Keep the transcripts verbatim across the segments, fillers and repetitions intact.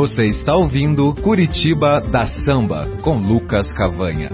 Você está ouvindo Curitiba da Samba, com Lucas Cavanha.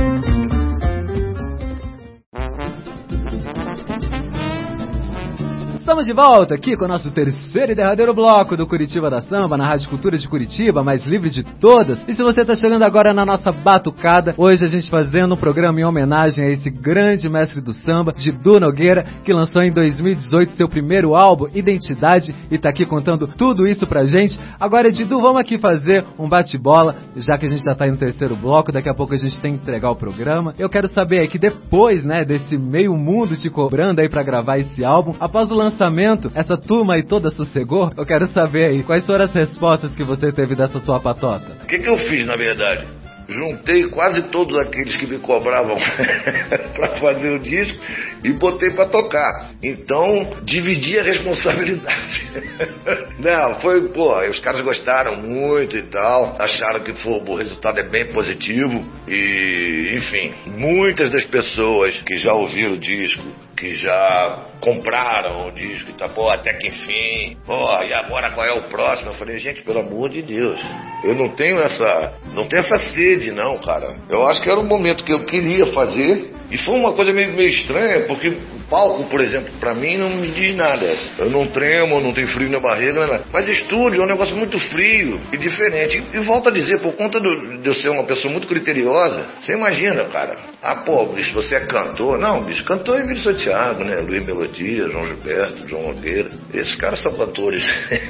Estamos de volta aqui com o nosso terceiro e derradeiro bloco do Curitiba da Samba, na Rádio Cultura de Curitiba, mais livre de todas. E se você está chegando agora na nossa batucada, hoje a gente fazendo um programa em homenagem a esse grande mestre do samba, Didu Nogueira, que lançou em dois mil e dezoito seu primeiro álbum, Identidade, e está aqui contando tudo isso pra gente. Agora, Didu, vamos aqui fazer um bate-bola, já que a gente já tá aí no terceiro bloco, daqui a pouco a gente tem que entregar o programa. Eu quero saber aí que depois, né, desse meio mundo te cobrando aí pra gravar esse álbum, após o lançamento, essa turma aí toda sossegou? Eu quero saber aí, quais foram as respostas que você teve dessa tua patota? O que que eu fiz, na verdade? Juntei quase todos aqueles que me cobravam para fazer o disco e botei para tocar. Então, dividi a responsabilidade. Não, foi, pô, os caras gostaram muito e tal, acharam que pô, o resultado é bem positivo e, enfim, muitas das pessoas que já ouviram o disco, que já compraram o disco e tá, pô, até que enfim, pô, e agora qual é o próximo? Eu falei, gente, pelo amor de Deus, eu não tenho essa, não tenho essa sede não, cara. Eu acho que era um momento que eu queria fazer e foi uma coisa meio, meio estranha, porque o palco, por exemplo, pra mim não me diz nada. Eu não tremo, não tenho frio na barriga, nada. Mas estúdio é um negócio muito frio e diferente. E, e volto a dizer, por conta do, de eu ser uma pessoa muito criteriosa, você imagina, cara, ah, pô, bicho, você é cantor? Não, bicho, cantor é Emílio Santiago, né? Luiz Melodia, João Gilberto, João Nogueira. Esses caras são cantores.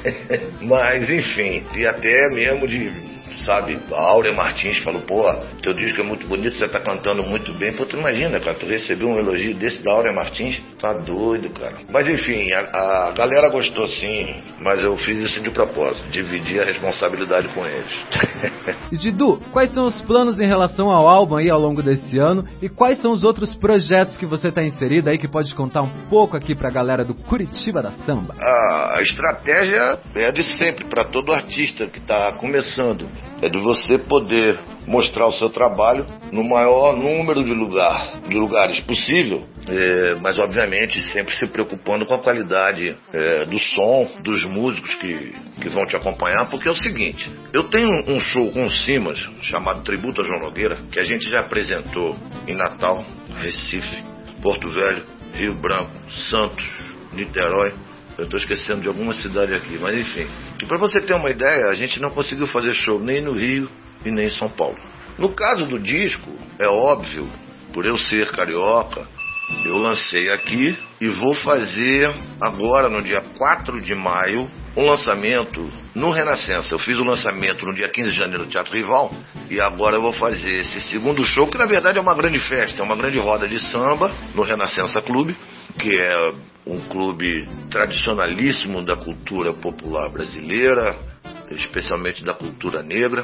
Mas, enfim, e até mesmo de... sabe, a Áurea Martins falou, pô, teu disco é muito bonito, você tá cantando muito bem. Pô, tu imagina, cara, tu recebeu um elogio desse da Áurea Martins, tá doido, cara. Mas enfim, a, a galera gostou sim, mas eu fiz isso de propósito, dividi a responsabilidade com eles. E Didu, quais são os planos em relação ao álbum aí ao longo desse ano e quais são os outros projetos que você tá inserido aí que pode contar um pouco aqui pra galera do Curitiba da Samba? A estratégia é a de sempre, pra todo artista que tá começando. É de você poder mostrar o seu trabalho no maior número de, lugar, de lugares possível, é, mas obviamente sempre se preocupando com a qualidade é, do som, dos músicos que, que vão te acompanhar, porque é o seguinte, eu tenho um show com o Simas, chamado Tributo a João Nogueira, que a gente já apresentou em Natal, Recife, Porto Velho, Rio Branco, Santos, Niterói. Eu estou esquecendo de alguma cidade aqui, mas enfim. E para você ter uma ideia, a gente não conseguiu fazer show nem no Rio e nem em São Paulo. No caso do disco, é óbvio, por eu ser carioca, eu lancei aqui e vou fazer agora, no dia quatro de maio, um lançamento no Renascença. Eu fiz o lançamento no dia quinze de janeiro no Teatro Rival e agora eu vou fazer esse segundo show, que na verdade é uma grande festa, é uma grande roda de samba no Renascença Clube, que é um clube tradicionalíssimo da cultura popular brasileira, especialmente da cultura negra,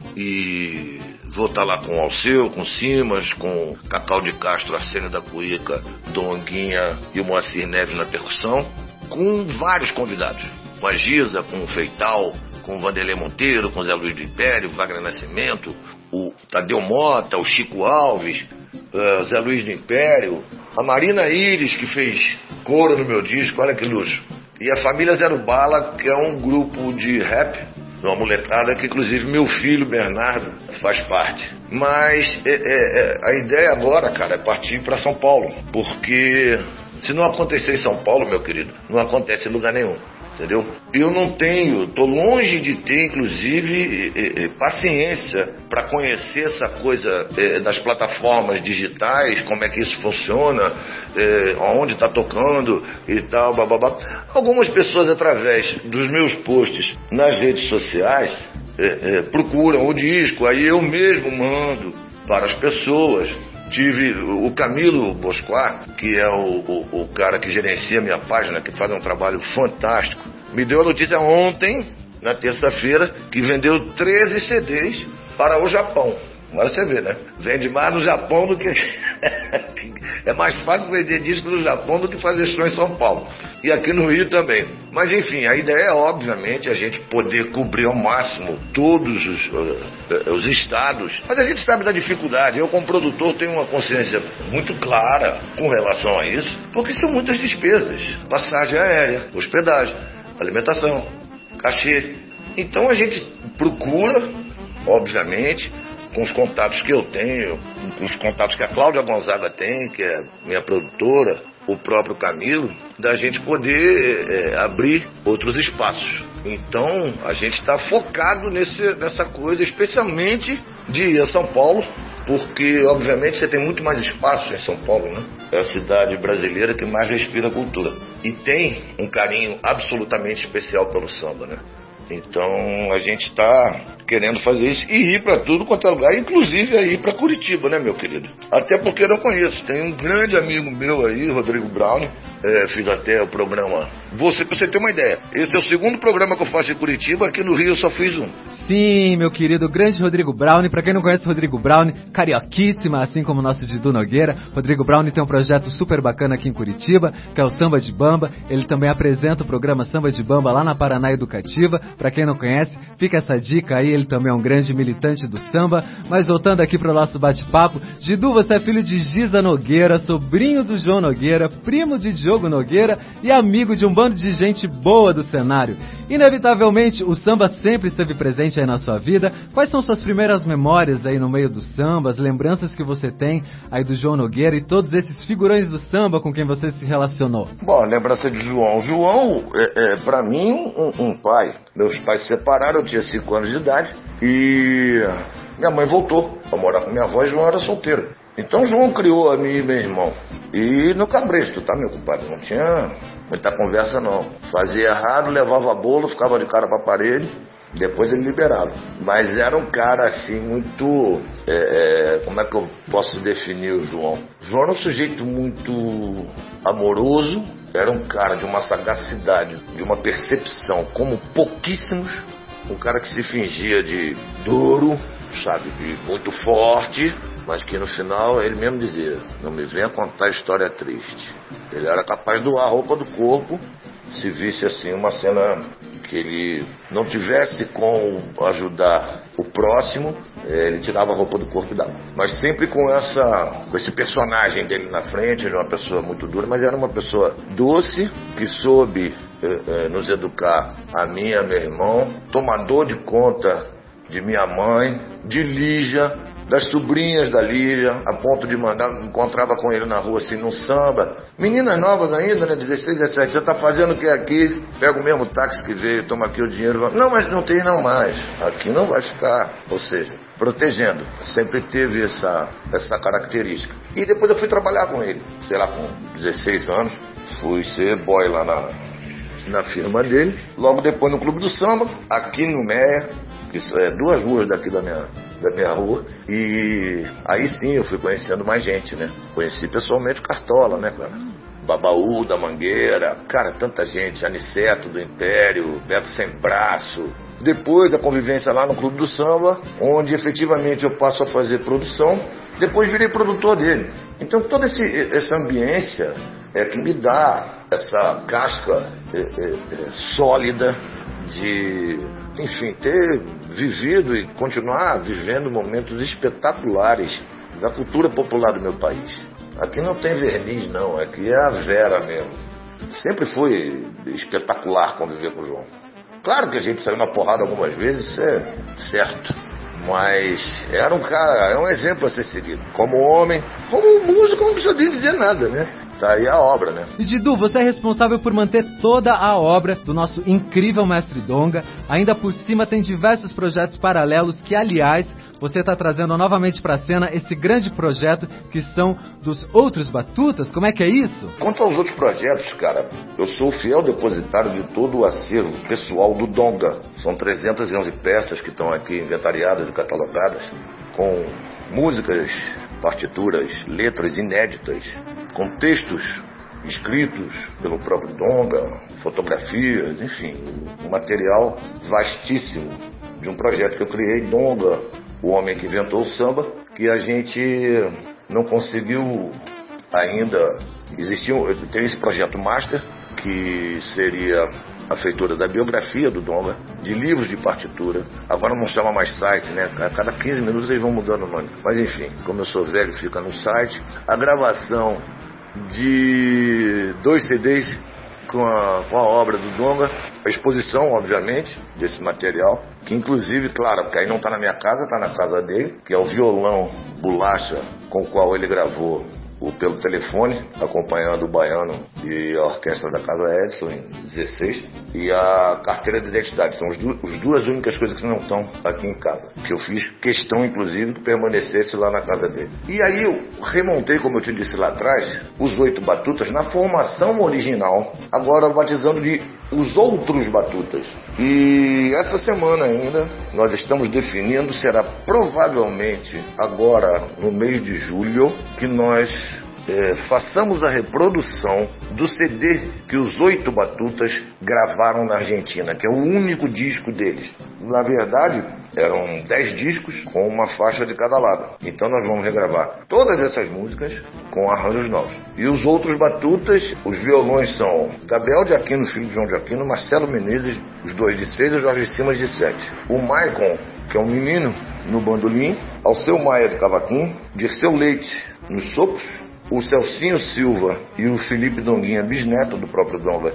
e vou estar lá com o Alceu, com o Simas, com Cacau de Castro, Arsênio da Cuíca, Donguinha e o Moacir Neves na percussão, com vários convidados, com a Giza, com o Feital, com o Vanderlei Monteiro, com o Zé Luiz do Império, Wagner Nascimento, o Tadeu Mota, o Chico Alves, uh, Zé Luiz do Império, a Marina Iris, que fez coro no meu disco, olha que luxo. E a Família Zero Bala, que é um grupo de rap, uma molecada que inclusive meu filho Bernardo faz parte. Mas é, é, é, a ideia agora, cara, é partir para São Paulo. Porque se não acontecer em São Paulo, meu querido, não acontece em lugar nenhum. Entendeu? Eu não tenho, tô longe de ter, inclusive, eh, eh, paciência para conhecer essa coisa eh, das plataformas digitais, como é que isso funciona, eh, onde está tocando e tal, bababá. Algumas pessoas, através dos meus posts nas redes sociais, eh, eh, procuram o disco, aí eu mesmo mando para as pessoas. Tive o Camilo Bosquar, que é o, o, o cara que gerencia a minha página, que faz um trabalho fantástico, me deu a notícia ontem, na terça-feira, que vendeu treze C Ds para o Japão. Agora você vê, né? Vende mais no Japão do que... É mais fácil vender disco no Japão do que fazer show em São Paulo. E aqui no Rio também. Mas enfim, a ideia é, obviamente, a gente poder cobrir ao máximo todos os, uh, os estados. Mas a gente sabe da dificuldade. Eu, como produtor, tenho uma consciência muito clara com relação a isso, porque são muitas despesas. Passagem aérea, hospedagem, alimentação, cachê. Então a gente procura, obviamente, com os contatos que eu tenho, com os contatos que a Cláudia Gonzaga tem, que é minha produtora, o próprio Camilo, da gente poder é, abrir outros espaços. Então, a gente está focado nesse, nessa coisa, especialmente de ir a São Paulo, porque, obviamente, você tem muito mais espaço em São Paulo, né? É a cidade brasileira que mais respira cultura. E tem um carinho absolutamente especial pelo samba, né? Então, a gente está querendo fazer isso e ir para tudo quanto é lugar, inclusive aí para Curitiba, né, meu querido? Até porque eu não conheço. Tem um grande amigo meu aí, Rodrigo Brown, é, fiz até o programa. Você, pra você ter uma ideia, esse é o segundo programa que eu faço em Curitiba, aqui no Rio eu só fiz um. Sim, meu querido, grande Rodrigo Brown. Pra quem não conhece Rodrigo Brown, carioquíssima, assim como o nosso Didu Nogueira. Rodrigo Brown tem um projeto super bacana aqui em Curitiba, que é o Samba de Bamba. Ele também apresenta o programa Samba de Bamba lá na Paraná Educativa. Pra quem não conhece, fica essa dica aí, ele também é um grande militante do samba. Mas voltando aqui pro nosso bate-papo, Didu, você é filho de Giza Nogueira, sobrinho do João Nogueira, primo de Diogo Nogueira e amigo de um bando de gente boa do cenário. Inevitavelmente, o samba sempre esteve presente aí na sua vida. Quais são suas primeiras memórias aí no meio do samba, as lembranças que você tem aí do João Nogueira e todos esses figurões do samba com quem você se relacionou? Bom, lembrança de João. João é, é pra mim, um, um pai. Meus pais se separaram, eu tinha cinco anos de idade e minha mãe voltou pra morar com minha avó e João era solteiro. Então João criou a mim e meu irmão. E no cabresto, tá, meu compadre? Não tinha muita conversa, não. Fazia errado, levava bolo, ficava de cara pra parede. Depois ele liberava. Mas era um cara assim muito... É, é, como é que eu posso definir o João? João era um sujeito muito amoroso. Era um cara de uma sagacidade, de uma percepção como pouquíssimos. Um cara que se fingia de duro, sabe? De muito forte. Mas que no final ele mesmo dizia: não me venha contar história triste. Ele era capaz de doar a roupa do corpo se visse assim uma cena que ele não tivesse com ajudar o próximo, ele tirava a roupa do corpo e dava. Mas sempre com essa, com esse personagem dele na frente. Ele era uma pessoa muito dura, mas era uma pessoa doce, que soube eh, eh, nos educar, a mim e a meu irmão, tomador de conta de minha mãe, de Lígia, das sobrinhas da Lígia, a ponto de mandar, encontrava com ele na rua assim, num samba. Meninas novas ainda, né, dezesseis, dezessete, você tá fazendo o que aqui? Pega o mesmo táxi que veio, toma aqui o dinheiro. Não, mas não tem não mais, aqui não vai ficar. Ou seja, protegendo, sempre teve essa, essa característica. E depois eu fui trabalhar com ele, sei lá, com dezesseis anos, fui ser boy lá na, na firma dele. Logo depois no Clube do Samba, aqui no Meia, que é duas ruas daqui da minha... da minha rua, e aí sim eu fui conhecendo mais gente, né? Conheci pessoalmente o Cartola, né, cara? Babaú da Mangueira, cara, tanta gente, Aniceto do Império, Beto Sem Braço. Depois a convivência lá no Clube do Samba, onde efetivamente eu passo a fazer produção, depois virei produtor dele. Então toda esse, essa ambiência é que me dá essa casca é, é, é, sólida de, enfim, ter vivido e continuar vivendo momentos espetaculares da cultura popular do meu país. Aqui não tem verniz, não. Aqui é a Vera mesmo. Sempre foi espetacular conviver com o João. Claro que a gente saiu na porrada algumas vezes, isso é certo. Mas era um cara, é um exemplo a ser seguido. Como homem, como músico, não precisa nem dizer nada, né? Tá aí a obra, né? E Didu, você é responsável por manter toda a obra do nosso incrível mestre Donga. Ainda por cima tem diversos projetos paralelos que, aliás, você está trazendo novamente para a cena esse grande projeto que são dos outros batutas. Como é que é isso? Quanto aos outros projetos, cara, eu sou o fiel depositário de todo o acervo pessoal do Donga. São trezentas e onze peças que estão aqui inventariadas e catalogadas, com músicas, partituras, letras inéditas, com textos escritos pelo próprio Donga, fotografias, enfim, um material vastíssimo de um projeto que eu criei, Donga, o homem que inventou o samba, que a gente não conseguiu ainda. Existia, tem esse projeto master, que seria a feitura da biografia do Donga, de livros de partitura. Agora não chama mais site, né? A cada quinze minutos eles vão mudando o nome. Mas enfim, como eu sou velho, fica no site. A gravação de dois C Ds com a, com a obra do Donga, a exposição, obviamente, desse material, que inclusive, claro, porque aí não está na minha casa, está na casa dele, que é o violão Bolacha, com o qual ele gravou o pelo telefone, acompanhando o Baiano e a orquestra da Casa Edson em dezesseis, e a carteira de identidade. São as, du as duas únicas coisas que não estão aqui em casa, que eu fiz questão, inclusive, que permanecesse lá na casa dele. E aí eu remontei, como eu te disse lá atrás, os Oito Batutas na formação original, agora batizando de Os Outros Batutas. E essa semana ainda nós estamos definindo, será provavelmente agora no mês de julho, que nós é, façamos a reprodução do C D que os Oito Batutas gravaram na Argentina, que é o único disco deles. Na verdade, eram dez discos com uma faixa de cada lado. Então nós vamos regravar todas essas músicas com arranjos novos. E os Outros Batutas, os violões são Gabriel de Aquino, filho de João de Aquino, Marcelo Menezes, os dois de seis e Jorge Simas de sete. O Maicon, que é um menino, no bandolim, Alceu Maia de cavaquinho, Dirceu Leite nos sopros, o Celcinho Silva e o Felipe Donguinha, bisneto do próprio Donga,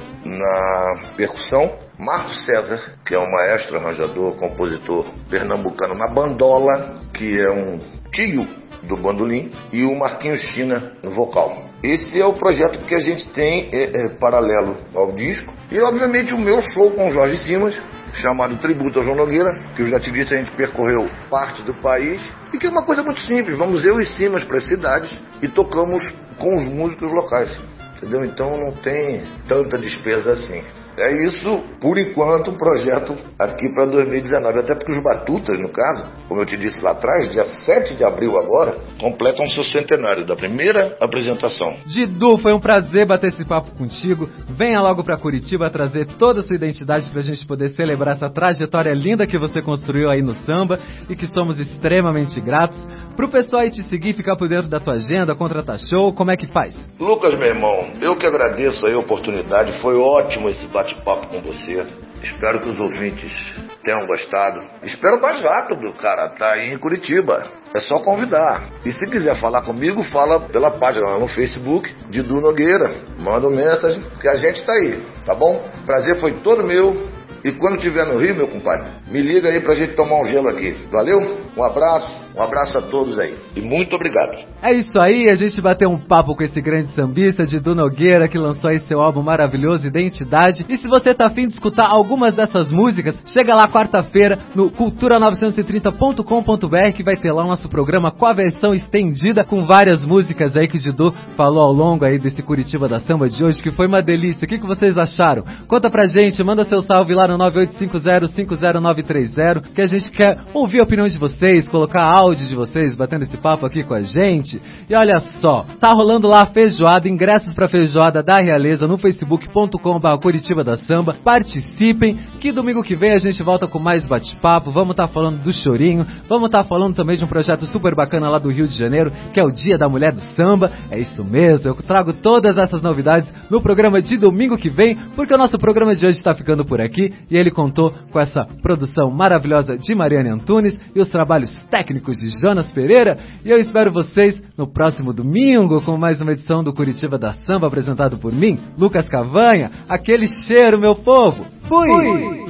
na percussão, Marco César, que é um maestro, arranjador, compositor pernambucano, na bandola, que é um tio do bandolim, e o Marquinhos China no vocal. Esse é o projeto que a gente tem é, é, paralelo ao disco, e obviamente o meu show com o Jorge Simas, chamado Tributo ao João Nogueira, que eu já te disse, a gente percorreu parte do país, e que é uma coisa muito simples. Vamos eu e Simas para as cidades e tocamos com os músicos locais, entendeu? Então não tem tanta despesa assim. É isso, por enquanto, o projeto aqui para dois mil e dezenove. Até porque os Batutas, no caso, como eu te disse lá atrás, dia sete de abril agora, completam seu centenário da primeira apresentação. Didu, foi um prazer bater esse papo contigo. Venha logo para Curitiba trazer toda a sua identidade pra gente poder celebrar essa trajetória linda que você construiu aí no samba e que somos extremamente gratos. Pro pessoal aí te seguir, ficar por dentro da tua agenda, contratar show, como é que faz? Lucas, meu irmão, eu que agradeço aí a oportunidade, foi ótimo esse bate-papo com você. Espero que os ouvintes tenham gostado. Espero mais rápido, cara, tá aí em Curitiba. É só convidar. E se quiser falar comigo, fala pela página lá no Facebook, Didu Nogueira. Manda uma mensagem, que a gente tá aí, tá bom? Prazer foi todo meu. E quando estiver no Rio, meu compadre, me liga aí pra gente tomar um gelo aqui. Valeu? Um abraço, um abraço a todos aí. E muito obrigado. É isso aí, a gente bateu um papo com esse grande sambista, Didu Nogueira, que lançou aí seu álbum maravilhoso, Identidade. E se você tá afim de escutar algumas dessas músicas, chega lá quarta-feira no cultura novecentos e trinta ponto com ponto b r, que vai ter lá o nosso programa com a versão estendida, com várias músicas aí que o Didu falou ao longo aí desse Curitiba da Samba de hoje, que foi uma delícia. O que, que vocês acharam? Conta pra gente, manda seu salve lá no nove oito cinco zero cinco zero nove três zero, que a gente quer ouvir a opinião de vocês, colocar áudio de vocês, batendo esse papo aqui com a gente. E olha só, tá rolando lá a feijoada, ingressos pra feijoada da Realeza no facebook ponto com barra Curitiba da Samba. Participem, que domingo que vem a gente volta com mais bate-papo. Vamos tá falando do chorinho, vamos tá falando também de um projeto super bacana lá do Rio de Janeiro, que é o Dia da Mulher do Samba. É isso mesmo, eu trago todas essas novidades no programa de domingo que vem, porque o nosso programa de hoje está ficando por aqui, e ele contou com essa produção maravilhosa de Mariane Antunes e os trabalhos técnicos de Jonas Pereira. E eu espero vocês no próximo domingo com mais uma edição do Curitiba da Samba, apresentado por mim, Lucas Cavanha. Aquele cheiro, meu povo! Fui! Fui.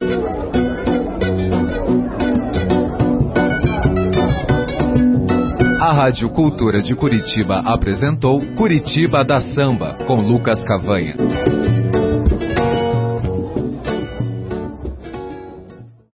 A Rádio Cultura de Curitiba apresentou Curitiba da Samba, com Lucas Cavanha.